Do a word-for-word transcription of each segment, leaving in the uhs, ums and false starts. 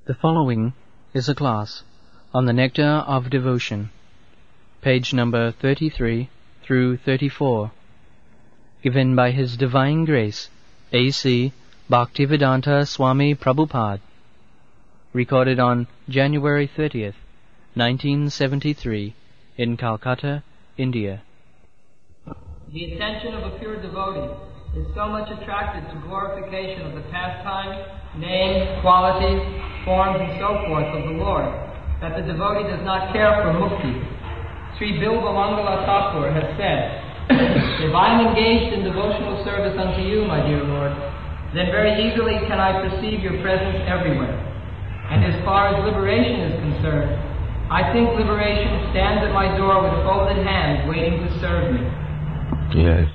The following is a class on the Nectar of Devotion, page number thirty-three through thirty-four, given by His Divine Grace, A C Bhaktivedanta Swami Prabhupada, recorded on January thirtieth, nineteen seventy-three, in Calcutta, India. The attention of a pure devotee is so much attracted to glorification of the pastime, name, qualities, forms, and so forth of the Lord, that the devotee does not care for mukti. Sri Bilva Mangala Thakur has said, "If I am engaged in devotional service unto you, my dear Lord, then very easily can I perceive your presence everywhere. And as far as liberation is concerned, I think liberation stands at my door with folded hands waiting to serve me." Yes.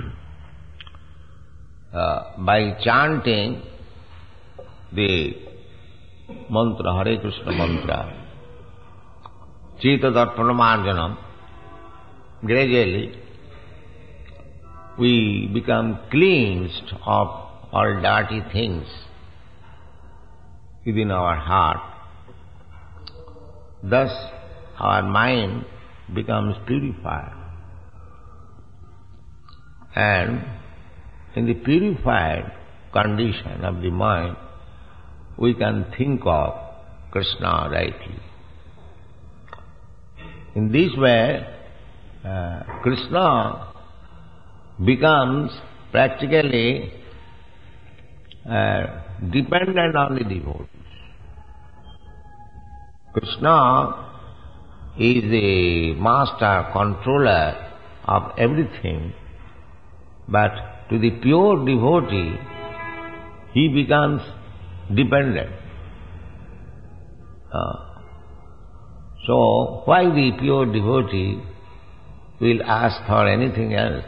uh, by chanting the mantra, Hare Krishna mantra, Chita Darpanamarjanam, gradually we become cleansed of all dirty things within our heart. Thus our mind becomes purified. And in the purified condition of the mind, we can think of Krishna rightly. In this way, uh, Krishna becomes practically uh, dependent on the devotees. Krishna is the master controller of everything, but to the pure devotee, he becomes dependent. Uh, so, why the pure devotee will ask for anything else?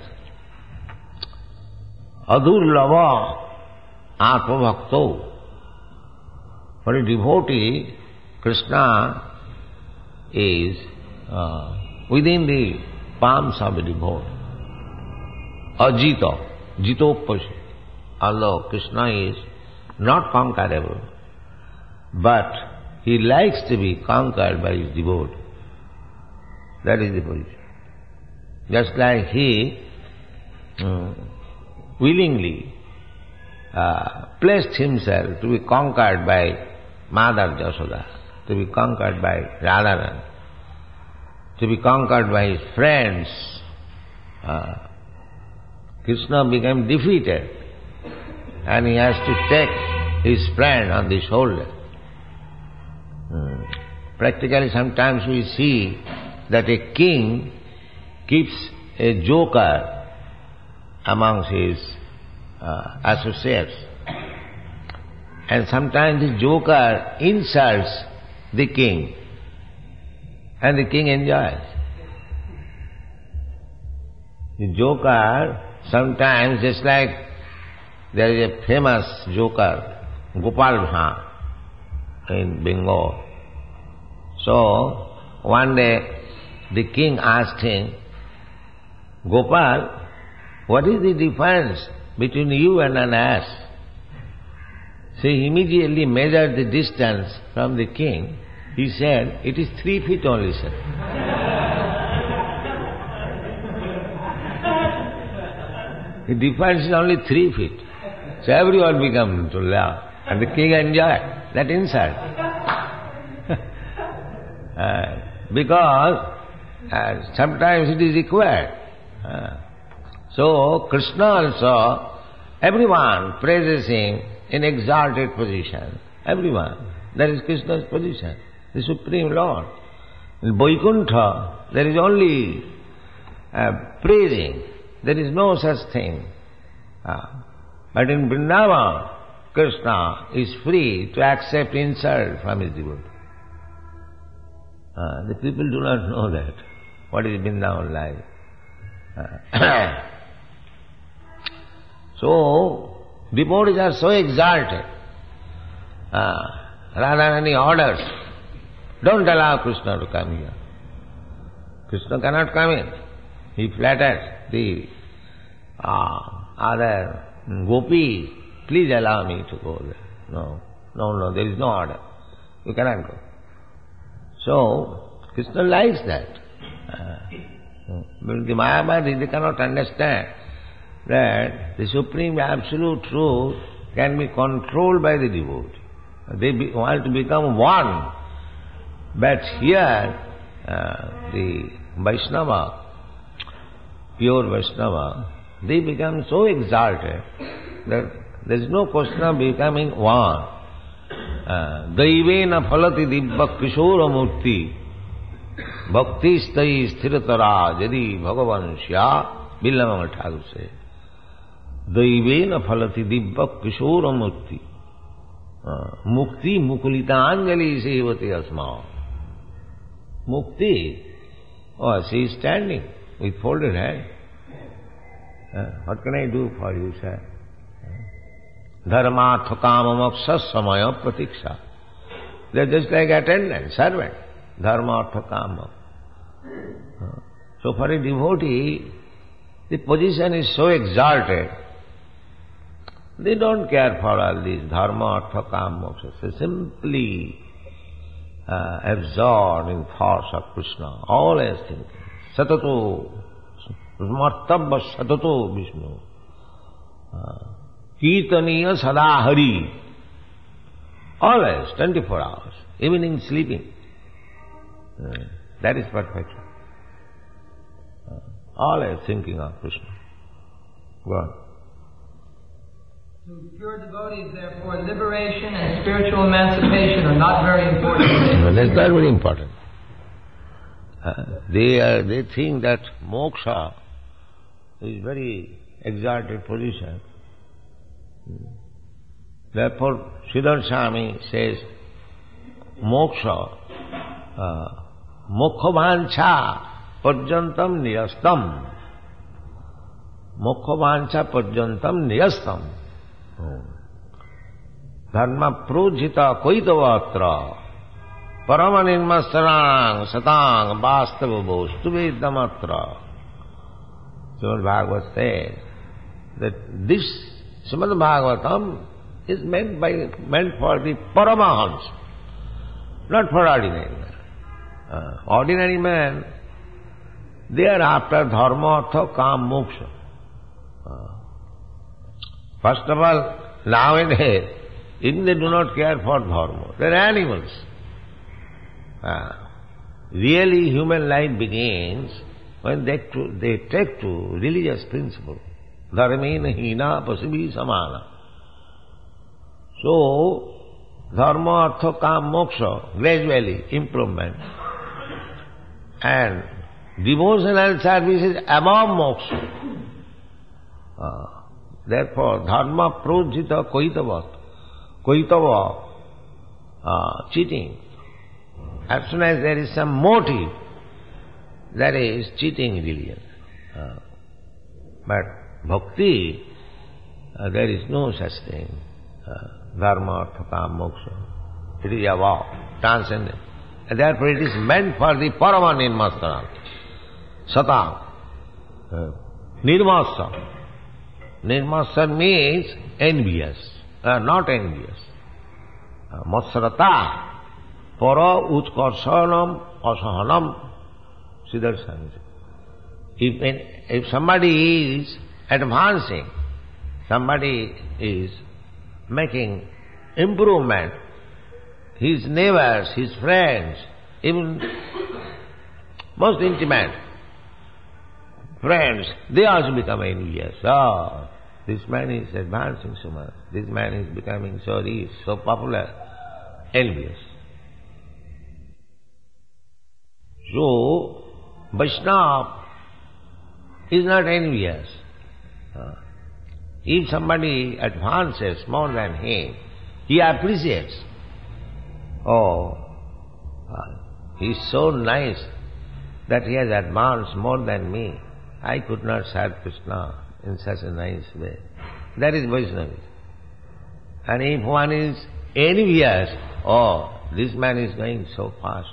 Adurlava atmabhakto. For a devotee, Krishna is uh, within the palms of a devotee. Ajita, jitopashi. Although Krishna is not conquerable, but he likes to be conquered by his devotee. That is the position. Just like he um, willingly uh, placed himself to be conquered by Mother Jasoda, to be conquered by Radharani, to be conquered by his friends. Uh, Krishna became defeated, and he has to take his friend on the shoulder. Hmm. Practically sometimes we see that a king keeps a joker amongst his uh, associates, and sometimes the joker insults the king, and the king enjoys. The joker sometimes, just like there is a famous joker, Gopal Bhang, in Bengal. So, one day the king asked him, "Gopal, what is the difference between you and an ass?" So he immediately measured the distance from the king. He said, "It is three feet only, sir." The difference is only three feet. So everyone began to laugh, and the king enjoyed that insult. uh, because uh, sometimes it is required. Uh, so Krishna also, everyone praises him in exalted position. Everyone. That is Krishna's position, the Supreme Lord. In Vaikuntha, there is only uh, praising. There is no such thing. Uh, but in Vrindavan, Krishna is free to accept insult from his devotee. Uh, the people do not know that. What is Vrindavan like? Uh, so, devotees are so exalted. Uh, Radharani orders, "Don't allow Krishna to come here." Krishna cannot come in. He flatters the uh, other gopis, "Please allow me to go there." No, no, no, there is no order. You cannot go. So, Krishna likes that. Uh, but the Mayavadi, they cannot understand that the Supreme Absolute Truth can be controlled by the devotee. They be, want to become one. But here, uh, the Vaishnava, pure Vaishnava, they become so exalted that there is no question of becoming one. Daivena phalati dibba kishora murti bhakti stai sthiratara jadi bhagavan sya Billamama Thakur says. Daivena phalati dibba kishora murti mukti mukulita anjali sevati asma. Mukti, oh, she is standing with folded hand. Uh, what can I do for you, sir? Dharmartha kama moksha samaya pratiksha. They are just like attendant, servant. Dharmartha kama. Uh, so for a devotee, the position is so exalted. They don't care for all these dharma, artha, kama, moksha. They simply uh, absorbed in thoughts of Krishna, always thinking. Satato, martabba satato Vishnu. Kirtaniya sada hari. Always, twenty-four hours, even in sleeping. Uh, that is perfection. Uh, always thinking of Krishna. Go on. To pure devotees, therefore, liberation and spiritual emancipation are not very important. No, that's not very important. Uh, they are, they think that moksha is very exalted position. Therefore, Sridhar Swami says, moksha, uh, mokkhavancha parjantam niyastam. Mokkhavancha parjantam niyastam. Dharma projita koitavatra paramanirmastarang satang vastava bostu vedamatra. Srimad Bhagavatam says that this Srimad Bhagavatam is meant by meant for the Paramahans, not for ordinary man. Uh, ordinary man, they are after dharma, artha, kam, moksha. Uh, first of all, nowadays, even they do not care for dharma. They are animals. Uh, really, human life begins when they, to, they take to religious principle. Dharmena hina pasibhi samana. So, dharma, artha, kam, moksha, gradually improvement. And devotional service is above moksha. Uh, therefore, dharma projita koitavat. Koitava, uh, cheating. As soon as there is some motive, that is cheating religion. Uh, but bhakti, uh, there is no such thing. Uh, dharma, artha, kam, moksha. It is above, transcendent. And therefore it is meant for the parama nirmasana. Sata. Uh, nirmasa. Nirmasa means envious. Uh, not envious. Uh, Matsarata. Para utkarsanam asahanam. Sridhar Swami. If, if somebody is advancing, somebody is making improvement, his neighbors, his friends, even most intimate friends, they also become envious. Oh, this man is advancing so much. This man is becoming so rich, so popular. Envious. So, Vaishnava is not envious. Uh, if somebody advances more than him, he appreciates. Oh, uh, he is so nice that he has advanced more than me. I could not serve Krishna in such a nice way. That is Vaishnavism. And if one is envious, oh, this man is going so fast.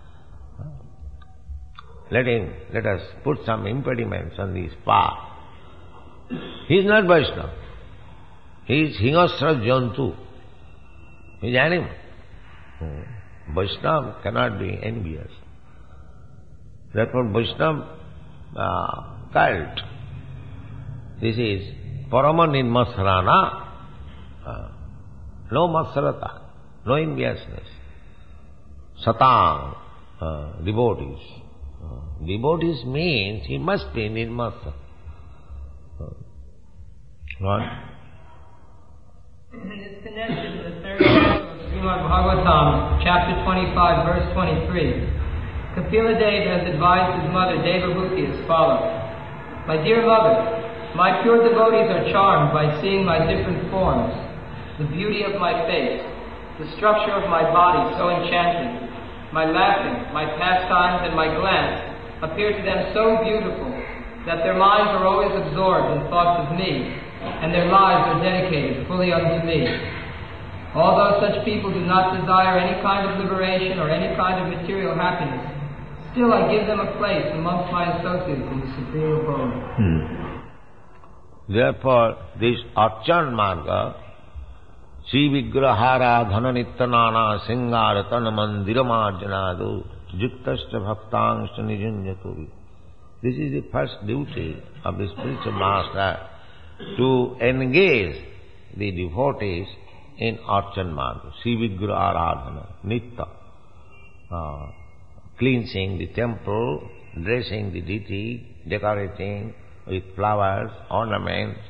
Let him, let us put some impediments on his path. He is not Vaishnava. He is Hingasra Jantu. He is animal. Hmm. Vaishnava cannot be envious. Therefore Vaishnava uh, cult, this is Parama Nirmasarana, uh, no Masarata, no enviousness. Satang, uh, devotees. Uh, devotees means he must be Nirmasa. Uh, what? In this connection, the third chapter of Srimad Bhagavatam, chapter twenty-five, verse twenty-three, Kapila Deva has advised his mother Devabhuti as follows. My dear mother, my pure devotees are charmed by seeing my different forms, the beauty of my face, the structure of my body so enchanting, my laughing, my pastimes, and my glance appear to them so beautiful that their minds are always absorbed in thoughts of me, and their lives are dedicated fully unto me. Although such people do not desire any kind of liberation or any kind of material happiness, still I give them a place amongst my associates in the Supreme Abode. Hmm. Therefore, this Archan Marga, Sri Vigrahara Dhana Nityanana Singara Tana Mandira Marjanadu Juktascha Bhaktangsta Nijunjatovi. This is the first duty of the spiritual master, to engage the devotees in Archan Marga, Sri Vigrahara Nitya, uh, cleansing the temple, dressing the deity, decorating with flowers, ornaments,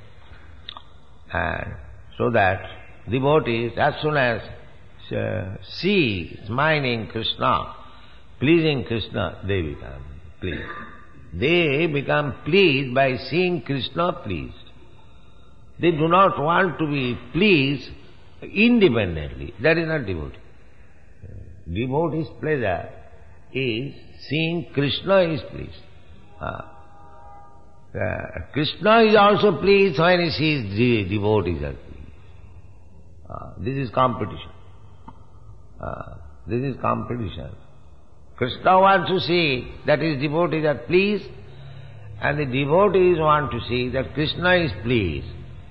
and so that devotees, as soon as uh, see smiling Krishna, pleasing Krishna, they become pleased. They become pleased by seeing Krishna pleased. They do not want to be pleased independently. That is not devotee. Devotee's pleasure is seeing Krishna is pleased. Uh, uh, Krishna is also pleased when he sees the devotees are pleased. Uh, this is competition. Uh, this is competition. Krishna wants to see that his devotees are pleased, and the devotees want to see that Krishna is pleased.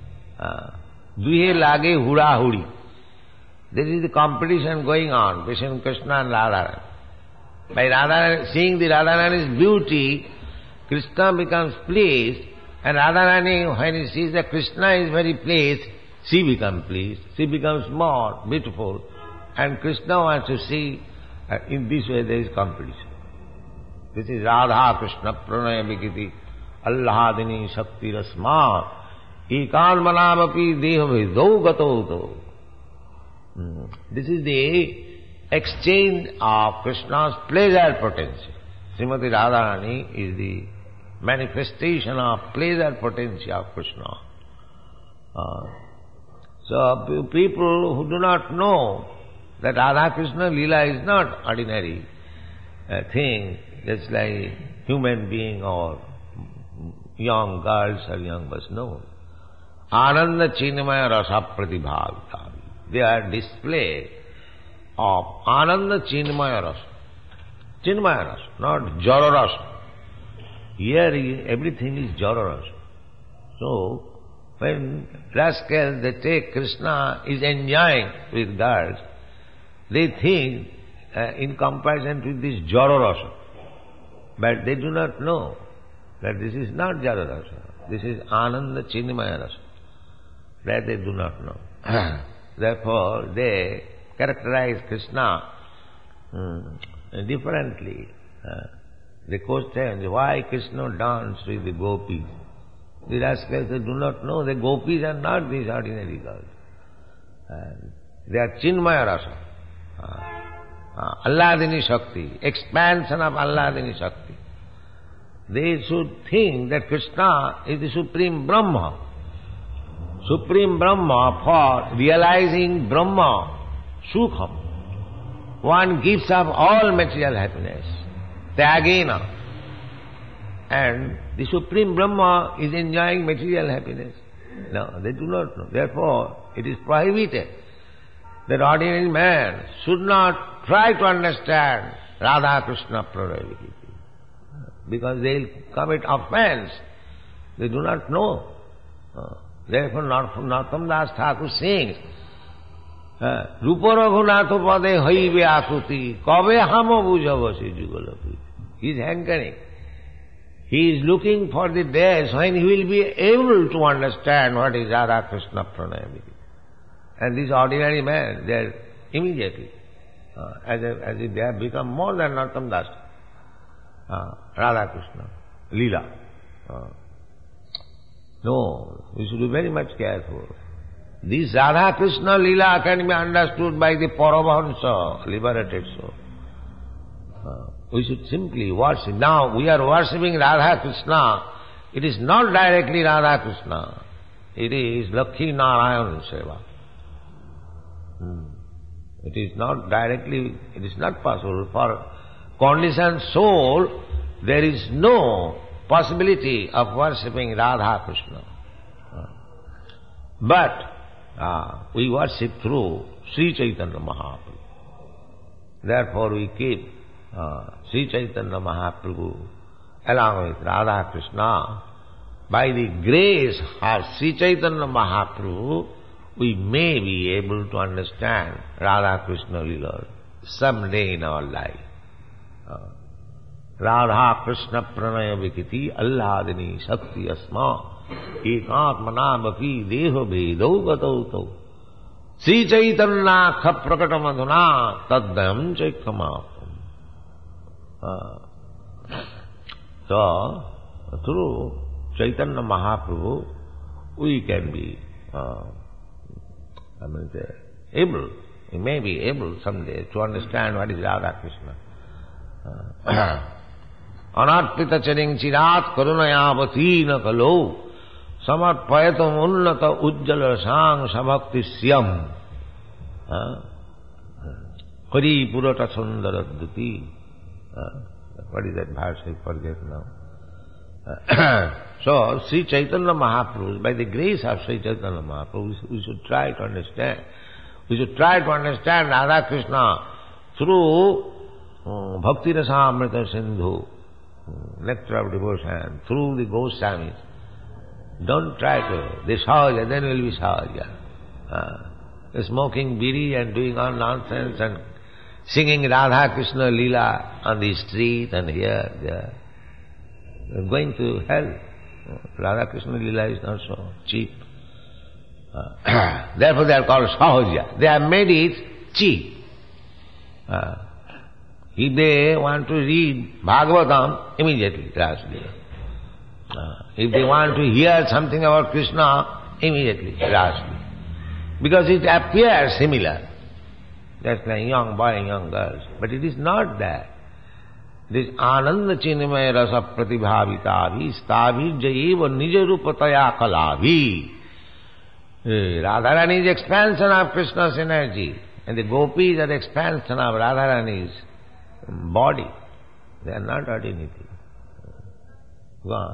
Duhe lage hura huri. There is the competition going on between Krishna and Radharani. By Radharani, seeing the Radharani's beauty, Krishna becomes pleased, and Radharani, when he sees that Krishna is very pleased, she becomes pleased. She becomes more beautiful, and Krishna wants to see. Uh, in this way there is competition. This is Radha Krishna Pranaya Vikiti Allahadini Shakti Rasma Ekan Manamapi Deha Vidau Gato. This is the exchange of Krishna's pleasure potential. Srimati Radharani is the manifestation of pleasure potential of Krishna. Uh, so people who do not know that Radha Krishna Leela is not ordinary uh, thing, just like human being or young girls or young boys. No. Ananda Chinmaya Rasa Pratibhavita. They are display of Ananda Chinmaya Rasa. Chinmaya Rasa, not Jara Rasa. Here everything is Jara Rasa. So, when rascals, they take Krishna is enjoying with girls, they think uh, in comparison with this Jara Rasa. But they do not know that this is not Jara Rasa. This is Ananda Chinmaya Rasa. That they do not know. Therefore, they characterize Krishna um, differently. Uh, the question, why Krishna danced with the gopis? The rascals, they do not know. The gopis are not these ordinary girls. Uh, they are Chinmaya Rasa. Uh, uh, Alladini Shakti, expansion of Alladini Shakti. They should think that Krishna is the Supreme Brahma. Supreme Brahma, for realizing Brahma, Sukham, one gives up all material happiness, Tyagena. And the Supreme Brahma is enjoying material happiness. No, they do not know. Therefore, it is prohibited that ordinary man should not try to understand Radha Krishna Pranaya, because they will commit offense. They do not know. Uh, therefore, Narottam Das Thakur sings, রূপ রঘুনাথ পদে হইবে আকুতি কবে হাম বুঝব সে যুগলপি। He is hankering. He is looking for the days when he will be able to understand what is Radha Krishna Pranaya. And this ordinary man, they are immediately, uh, as, if, as if they have become more than Narottam Das, uh, Radha Krishna, Leela. Uh, no, we should be very much careful. This Radha Krishna Leela can be understood by the Paramahansa, liberated soul. Uh, we should simply worship. Now we are worshipping Radha Krishna. It is not directly Radha Krishna. It is Lakshmi Narayan Seva. Hmm. It is not directly, it is not possible. For conditioned soul, there is no possibility of worshipping Radha Krishna. Uh, but uh, we worship through Sri Chaitanya Mahaprabhu. Therefore we keep uh, Sri Chaitanya Mahaprabhu along with Radha Krishna. By the grace of Sri Chaitanya Mahaprabhu, we may be able to understand Radha Krishna Leela someday in our life. Uh, Radha Krishna Pranaya Vikiti Alladini Shakti Asma Ekatmana Bhapi Deho Vedau Gatau Sri Chaitanya Khaprakatamandhuna Taddam Chaikamapam. So, through Chaitanya Mahaprabhu, we can be uh, I mean, able, we may be able someday to understand what is Radha Krishna. Anarpita charing chirat karunayavatina kalo samarpayatam unnata ujjala sang sabhakti syam Hari purata sundaradduti. What is that verse? I forget now. So, Sri Chaitanya Mahaprabhu, by the grace of Sri Chaitanya Mahaprabhu, we should try to understand. We should try to understand Radha Krishna through um, Bhakti Rasamrita Sindhu, nectar of devotion, through the Goswamis. Don't try to, the Sahaja, then will be Sahaja. Uh, smoking biri and doing all nonsense and singing Radha Krishna Leela on the street and here, there. You're going to hell. Radha Krishna Leela is not so cheap. Uh, therefore they are called Sahaja. They have made it cheap. Uh, if they want to read Bhagavatam, immediately Rasa Leela. Uh, if they want to hear something about Krishna, immediately Rasa Leela. Because it appears similar. Just like young boy and young girls. But it is not that. This Ananda Chinmaya Rasa Pratibhavitavi Stavi Jaiva Nijarupataya Kalavi. Radharani is expansion of Krishna's energy, and the gopis are the expansion of Radharani's body. They are not ordinary. Go on.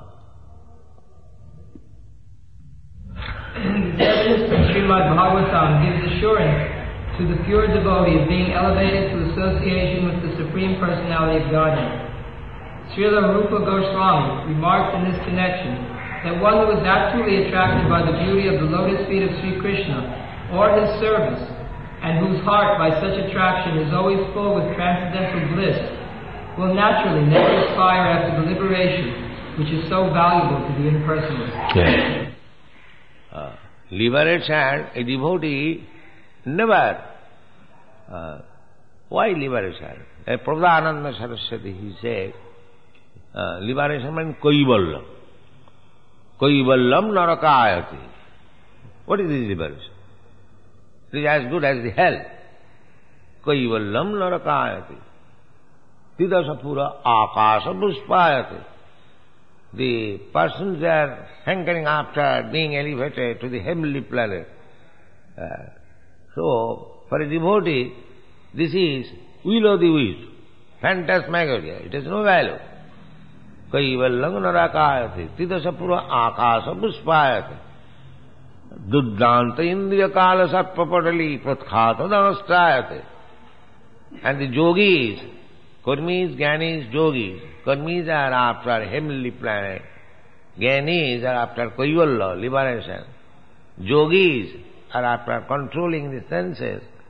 The evidence from Srimad Bhagavatam gives assurance to the pure devotee of being elevated to association with the Supreme Personality of Godhead. Srila Rupa Goswami remarked in this connection that one who is actually attracted by the beauty of the lotus feet of Sri Krishna or his service, and whose heart by such attraction is always full with transcendental bliss, will naturally never aspire after the liberation which is so valuable to the impersonalist. Yes. Uh, liberation, a devotee never. Uh, why liberation? A Prabhupada Saraswati, he said, uh, liberation means Kaivallam. Kaivallam narakayati. What is this liberation? It is as good as the hell. Kaivallam narakayati. Tidasapura akasa puspayati. The persons are hankering after being elevated to the heavenly planet. Uh, so, for a devotee, this is will o' the wisp, phantasmagoria. It has no value. Kaivallam narakayati, tidasapura akasa puspayati, duddanta indriya kala sarpapadali pratkhata danastayati. And the yogis, Karmis, Gyanis, Yogis, Karmis are after heavenly planet, Gyanis are after Kaivalla, liberation, Yogis are after controlling the senses,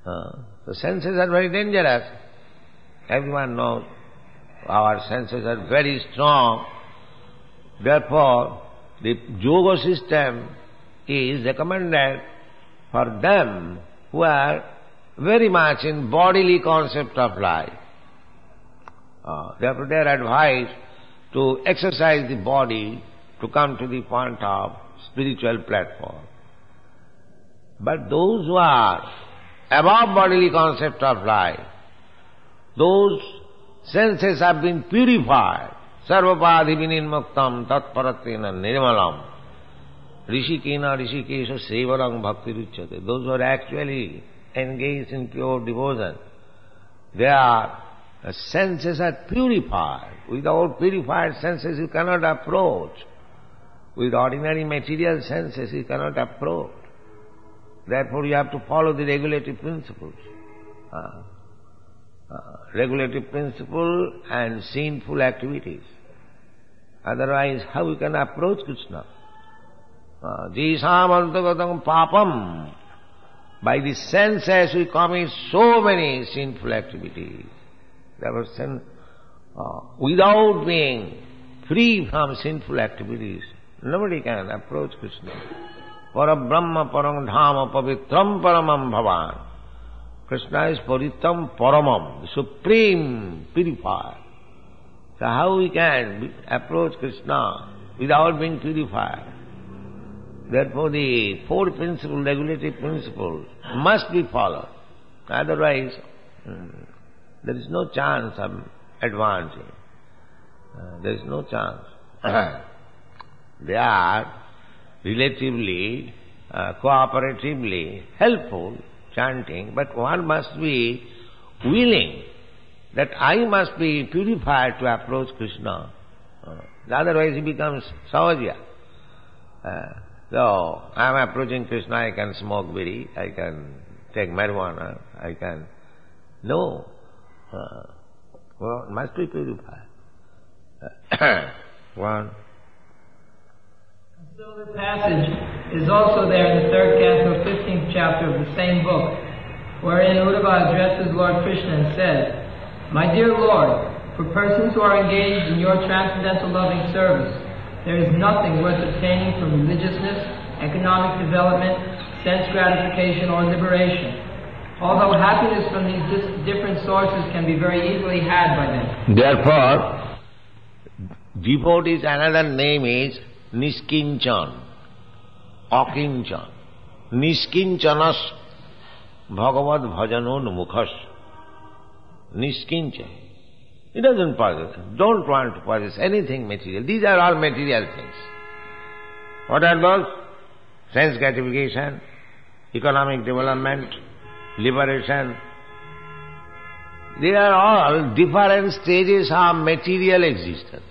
Uh, the senses are very dangerous. Everyone knows our senses are very strong. Therefore, the yoga system is recommended for them who are very much in bodily concept of life. Uh, therefore, they are advised to exercise the body to come to the point of spiritual platform. But those who are above bodily concept of life, those senses have been purified. Sarvapadhi vinirmuktam tatparatena nirmalam. Rishikena rishikesha sevarang bhakti ruchyate. Those who are actually engaged in pure devotion, their senses are purified. Without purified senses you cannot approach. With ordinary material senses you cannot approach. Therefore you have to follow the regulative principles. Uh, uh, regulative principle and sinful activities. Otherwise, how we can approach Krishna? Jisam antagatam papam. By the senses we commit so many sinful activities. Therefore, sen- uh, without being free from sinful activities, nobody can approach Krishna. Parabrahma parang dhama pavitram paramam bhavan. Krishna is paritram paramam, the supreme purifier. So how we can be, approach Krishna without being purified? Therefore the four principles, regulative principles, must be followed. Otherwise, hmm, there is no chance of advancing. Uh, there is no chance. They are relatively, uh, cooperatively helpful, chanting, but one must be willing that I must be purified to approach Krishna. Uh, otherwise he becomes savajya. Uh, so, I am approaching Krishna, I can smoke bidi, I can take marijuana, I can... No. Uh, well, must be purified. One. A similar passage is also there in the third canto, fifteenth chapter of the same book, wherein Uddhava addresses Lord Krishna and says, "My dear Lord, for persons who are engaged in your transcendental loving service, there is nothing worth obtaining from religiousness, economic development, sense gratification, or liberation. Although happiness from these dis- different sources can be very easily had by them." Therefore, devotees, another name is Niskinchan, Akinchan. Niskinchanas Bhagavad Bhajanon Mukhas. Niskinchan. He doesn't possess, don't want to possess anything material. These are all material things. What are those? Sense gratification, economic development, liberation. They are all different stages of material existence.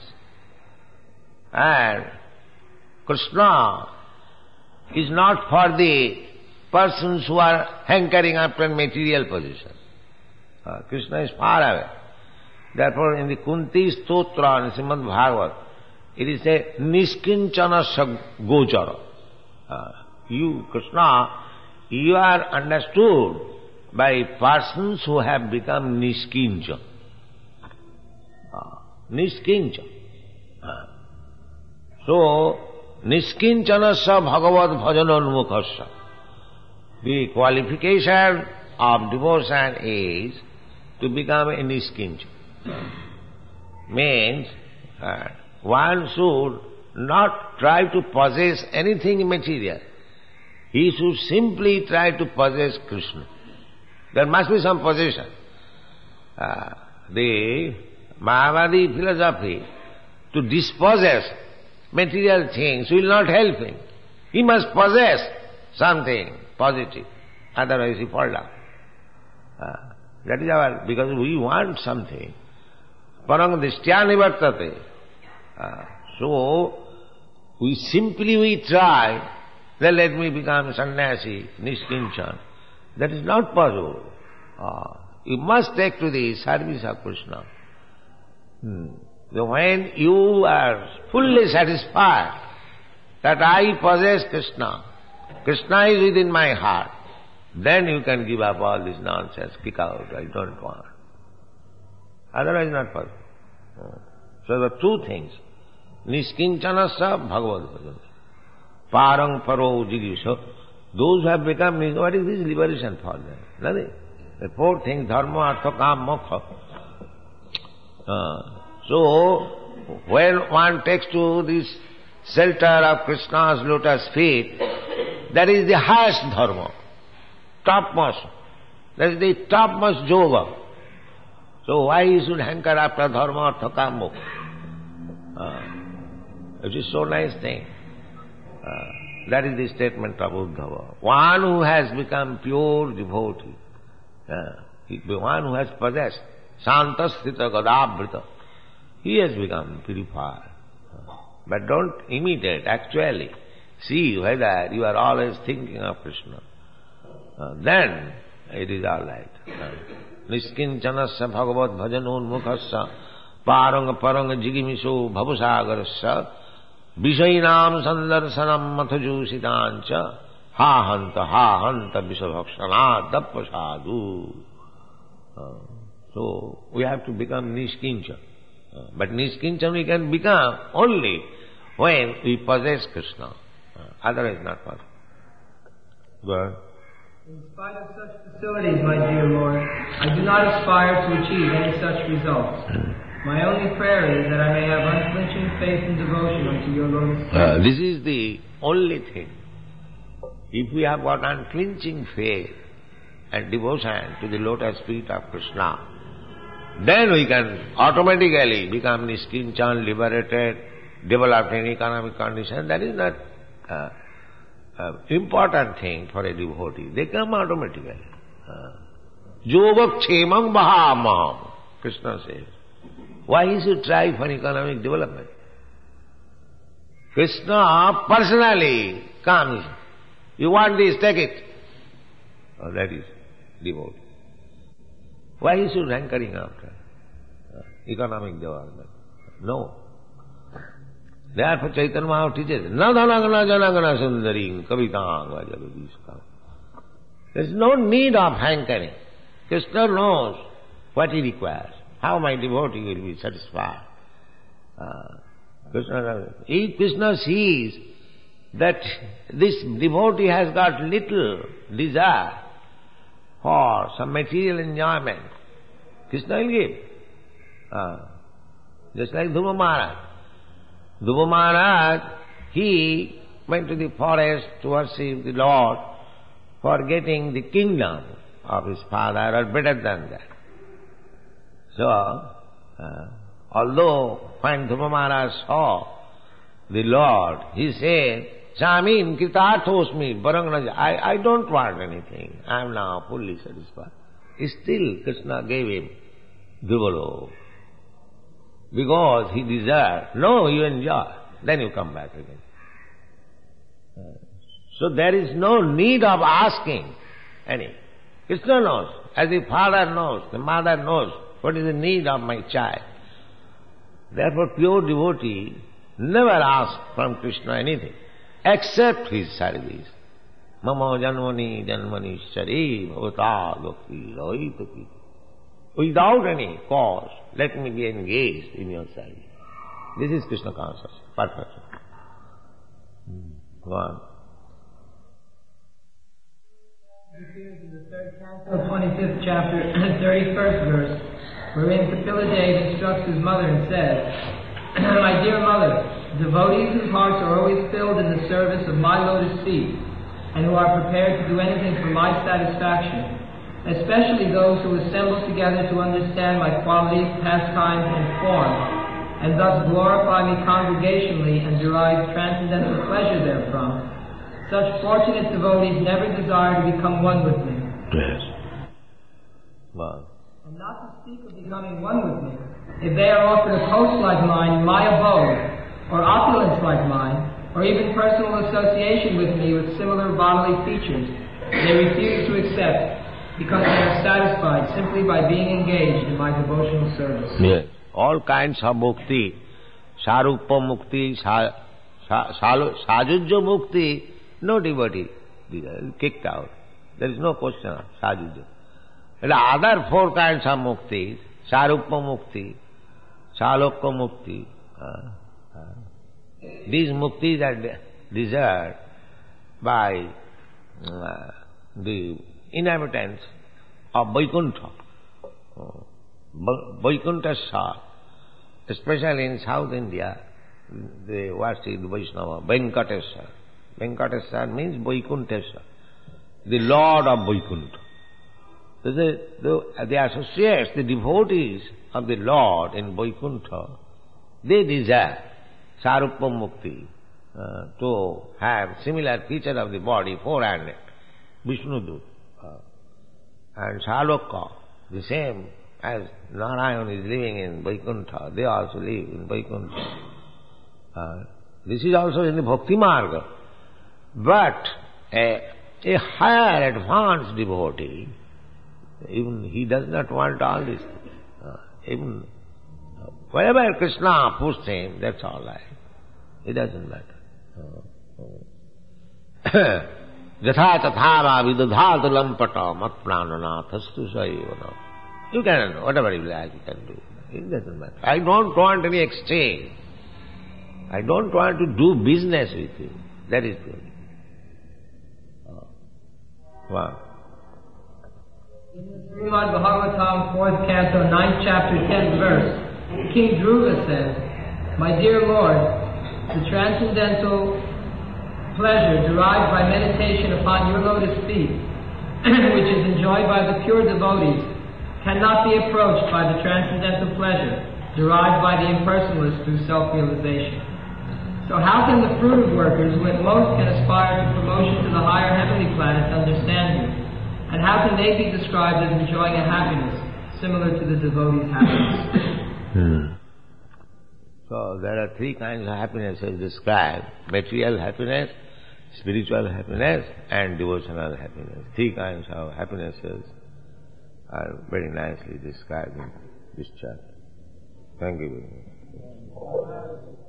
And Krishna is not for the persons who are hankering after material possession. Uh, Krishna is far away. Therefore, in the Kunti Stotra and Srimad Bhagavat, it is a Niskinchana Gochara. Uh, you, Krishna, you are understood by persons who have become Niskincha. Uh, Niskincha. Uh, so, Niskinchana sa Bhagavad Bhajanonmukhasya. The qualification of devotion is to become a Niskincha. Means uh, one should not try to possess anything material. He should simply try to possess Krishna. There must be some possession. Uh, the Mayavadi philosophy, to dispossess material things will not help him. He must possess something positive, otherwise he falls down. Uh, that is our, because we want something. Parang dishtya nivartate. Uh, so, we simply we try, then let me become sannyasi, Niskinchan. That is not possible. Uh, you must take to the service of Krishna. Hmm. So when you are fully satisfied that I possess Krishna, Krishna is within my heart, then you can give up all this nonsense, kick out, I don't want. Otherwise not possible. So the two things, niskincanasya bhagavad bhajan, parang paro jigisha, those who have become, what is this liberation for them? Nothing. The four things, dharma, artha, kam, moksha. Uh, so, when one takes to this shelter of Krishna's lotus feet, that is the highest dharma, topmost. That is the topmost yoga. So why you should hanker after dharma, artha, kam, moksha? Uh, it is so nice thing. Uh, that is the statement of Uddhava. One who has become pure devotee, uh, he, one who has possessed Santasthita Gadabrita, he has become purified. But don't imitate, actually. See whether you are always thinking of Krishna. Uh, then it is all right. Niskincanasya bhagavad bhajanun mukhasya parang parang jigimiso bhavusagarasya vishainam sandarsanam mathajusitancha ha hanta ha hanta visabhakshana dappasadu. So, we have to become niskincha. Uh, but niskincha we can become only when we possess Krishna. Uh, otherwise not possible. Go ahead. In spite of such facilities, my dear Lord, I do not aspire to achieve any such results. My only prayer is that I may have unflinching faith and devotion unto your lotus feet. Uh, this is the only thing. If we have got unflinching faith and devotion to the lotus feet of Krishna, then we can automatically become niskinchan, liberated, develop any economic condition. That is not uh, uh, important thing for a devotee. They come automatically. Yoga kshemam bahamam, Krishna says. Why he should try for economic development? Krishna personally comes. You want this, take it. Oh, that is devotee. Why he should hankering after uh, economic development? No. Therefore Chaitanya Mahaprabhu teaches, na dhanagana janagana sundaring kavitang vajagadiskam. There is no need of hankering. Krishna knows what he requires, how my devotee will be satisfied. Uh, Krishna, if Krishna sees that this devotee has got little desire for some material enjoyment, Krishna will give. Uh, just like Dhruva Maharaj. Dhruva Maharaj, he went to the forest to worship the Lord for getting the kingdom of his father, or better than that. So, uh, although when Dhruva Maharaj saw the Lord, he said, Chamin kritarthosmi barangnaja. I, I don't want anything. I am now fully satisfied. Still Krishna gave him Dhruvalok. Because he desired. No, you enjoy. Then you come back again. So there is no need of asking any. Krishna knows. As the father knows, the mother knows what is the need of my child. Therefore pure devotee never asks from Krishna anything, except his service. Mama janmani janmani shari bhavata bhakti raitaki. Without any cause, let me be engaged in your service. This is Krishna consciousness, perfection. Go on. It appears in the third canto, twenty-fifth chapter, thirty-first verse, wherein Kapila instructs his mother and says, My dear mother, devotees whose hearts are always filled in the service of my lotus feet, and who are prepared to do anything for my satisfaction, especially those who assemble together to understand my qualities, pastimes, and form, and thus glorify me congregationally and derive transcendental pleasure therefrom, such fortunate devotees never desire to become one with me. Yes. Wow. And not to speak of becoming one with me, if they are offered a post like mine in my abode, or opulence like mine, or even personal association with me with similar bodily features, they refuse to accept, because they are satisfied simply by being engaged in my devotional service. Yes. All kinds of mukti, sarupa mukti, sajujya mukti, no devotee kicked out. There is no question of sadhudya. The other four kinds of mukti, saruppa mukti, salokka mukti, uh, uh, these muktis are de- desired by uh, the inhabitants of Vaikuntha. Uh, Vaikuntha, especially in South India, they worship the Vaishnava, Venkateswara. Venkateswara means Vaikunteswara, the Lord of Vaikuntha. So the, the, the associates, the devotees of the Lord in Vaikuntha, they desire Saruppa Mukti, uh, to have similar feature of the body, four-handed, Vishnudut, uh, and Salokka, the same as Narayan is living in Vaikuntha, they also live in Vaikuntha. Uh, this is also in the Bhakti Marga. But a, a higher advanced devotee, even he does not want all this. Uh, even uh, wherever Krishna puts him, that's all right. It doesn't matter. Jatha tathava vidadhata lampata mat prananathastu saivana. You can, whatever you like, you can do. It doesn't matter. I don't want any exchange. I don't want to do business with you. That is good. Oh. Wow. In the Srimad Bhagavatam, fourth canto, ninth chapter, tenth verse, King Dhruva says, "My dear Lord, the transcendental pleasure derived by meditation upon your lotus feet, which is enjoyed by the pure devotees, cannot be approached by the transcendental pleasure derived by the impersonalists through self-realization. So how can the fruitive workers, who at most can aspire to promotion to the higher heavenly planets, understand you? And how can they be described as enjoying a happiness similar to the devotee's happiness?" Hmm. So there are three kinds of happiness as described: material happiness, spiritual happiness, and devotional happiness. Three kinds of happinesses are very nicely described in this chapter. Thank you very much.